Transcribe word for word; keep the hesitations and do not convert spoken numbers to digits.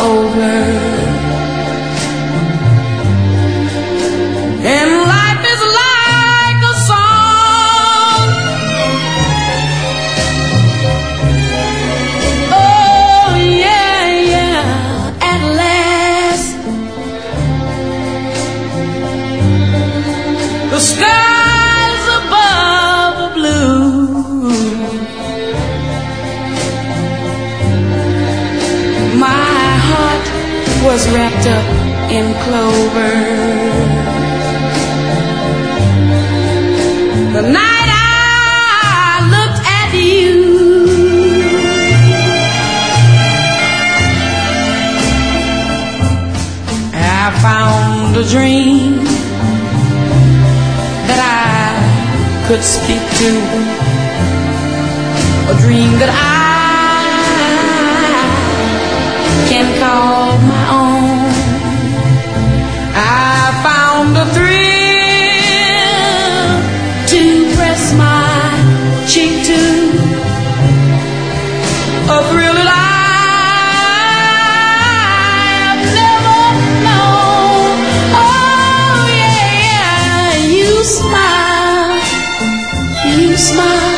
over. And life is like a song. Oh yeah, yeah. At last the skies above are blue. My heart was wrapped up in clover. The night I looked at you, I found a dream that I could speak to, a dream that I can call my own. I found a thrill to press my cheek to, a thrill that I've never known. Oh yeah, you smile, you smile.